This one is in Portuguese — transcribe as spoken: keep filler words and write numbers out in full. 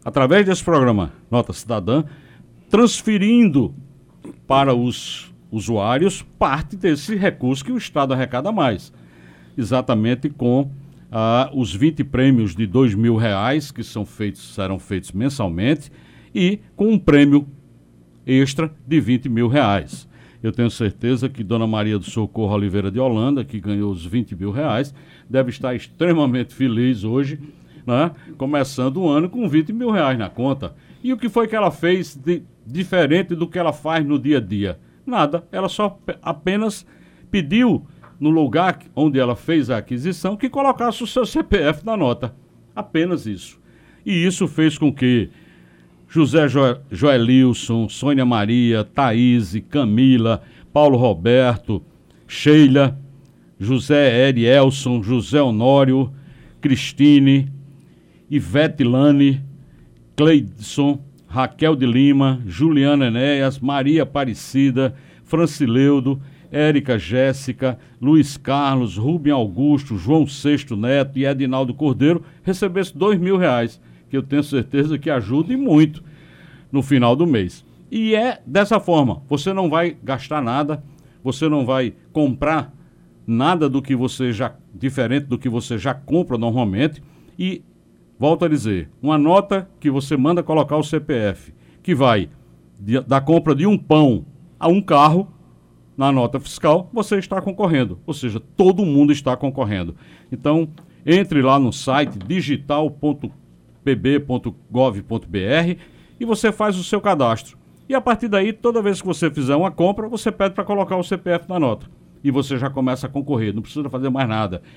através desse programa Nota Cidadã, transferindo para os usuários parte desse recurso que o Estado arrecada mais, exatamente com ah, os vinte prêmios de dois mil reais que são feitos, serão feitos mensalmente, e com um prêmio extra de vinte mil reais. Eu tenho certeza que Dona Maria do Socorro Oliveira de Holanda, que ganhou os vinte mil reais, deve estar extremamente feliz hoje, né, começando o ano com vinte mil reais na conta. E o que foi que ela fez de diferente do que ela faz no dia a dia? Nada, ela só apenas pediu no lugar onde ela fez a aquisição que colocasse o seu C P F na nota. Apenas isso. E isso fez com que José jo- Joelilson, Sônia Maria, Thaís, Camila, Paulo Roberto, Sheila, José Erielson, José Honório, Cristine, Ivete Lane, Cleidson, Raquel de Lima, Juliana Enéas, Maria Aparecida, Francileudo, Érica Jéssica, Luiz Carlos, Rubem Augusto, João Sexto Neto e Edinaldo Cordeiro recebessem dois mil reais, que eu tenho certeza que ajuda e muito no final do mês. E é dessa forma, você não vai gastar nada, você não vai comprar nada do que você já, diferente do que você já compra normalmente, e volto a dizer, uma nota que você manda colocar o C P F, que vai de, da compra de um pão a um carro, na nota fiscal, você está concorrendo. Ou seja, todo mundo está concorrendo. Então, entre lá no site digital ponto p b ponto gov ponto b r e você faz o seu cadastro. E a partir daí, toda vez que você fizer uma compra, você pede para colocar o C P F na nota. E você já começa a concorrer, não precisa fazer mais nada.